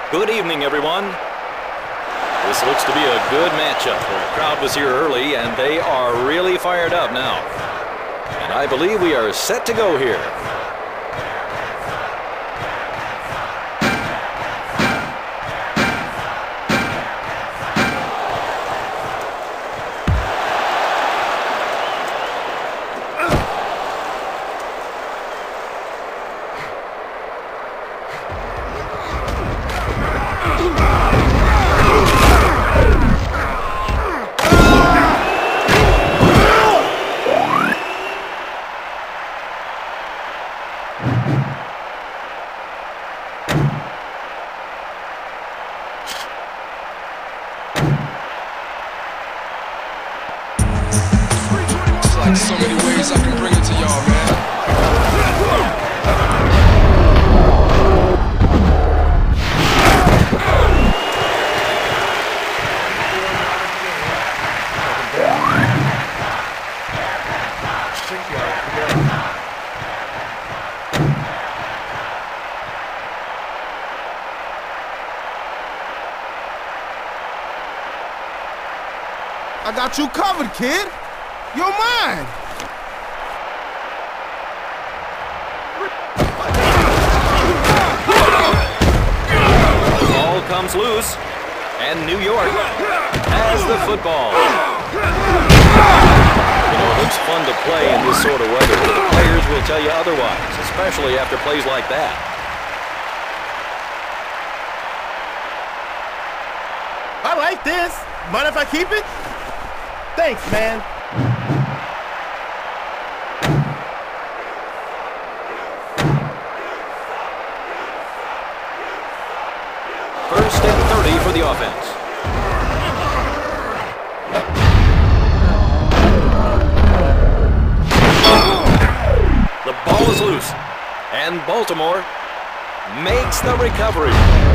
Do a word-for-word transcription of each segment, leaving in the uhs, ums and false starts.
Good evening, everyone. This looks to be a good matchup. The crowd was here early, and they are really fired up now. And I believe we are set to go here. So many ways I can bring it to y'all, man. I got you covered, kid. You're mine. The ball comes loose, and New York has the football. You know, it looks fun to play in this sort of weather, but the players will tell you otherwise, especially after plays like that. I like this. Mind if I keep it? Thanks, man. First and thirty for the offense. The ball is loose, and Baltimore makes the recovery.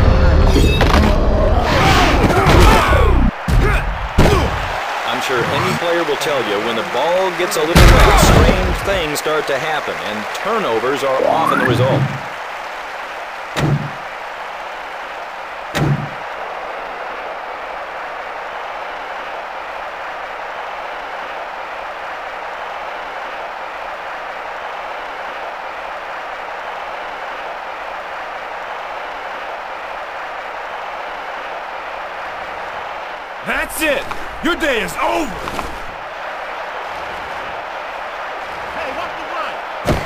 I'm sure any player will tell you when the ball gets a little wet, strange things start to happen, and turnovers are often the result. That's it. Your day is over. Hey, watch the run.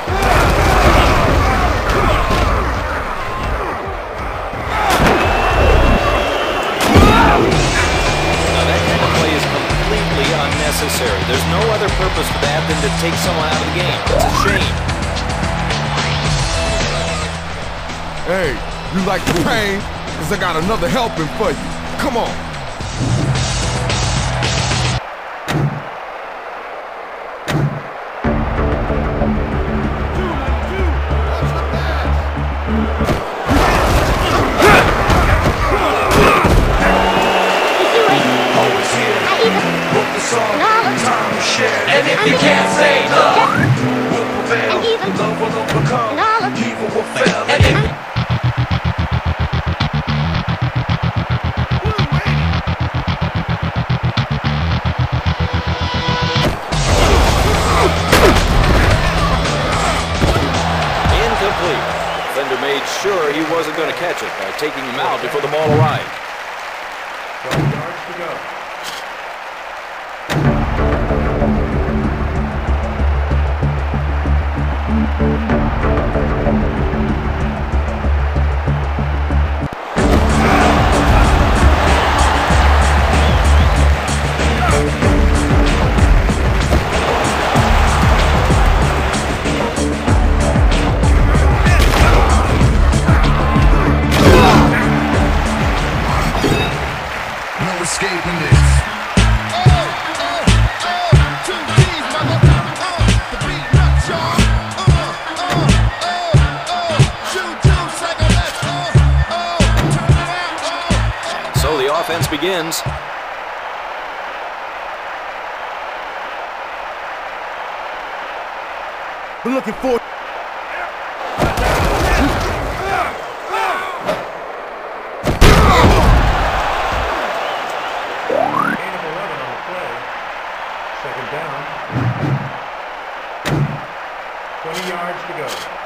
Now that kind of play is completely unnecessary. There's no other purpose for that than to take someone out of the game. It's a shame. Hey, you like the pain? Because I got another helping for you. Come on. And if you can't say love, will prevail. Love will overcome. Evil will fail. And if incomplete. The defender made sure he wasn't going to catch it by taking him out before the ball arrived. twelve yards to go. Escaping this. So the offense begins. We're looking for. Second down. twenty yards to go.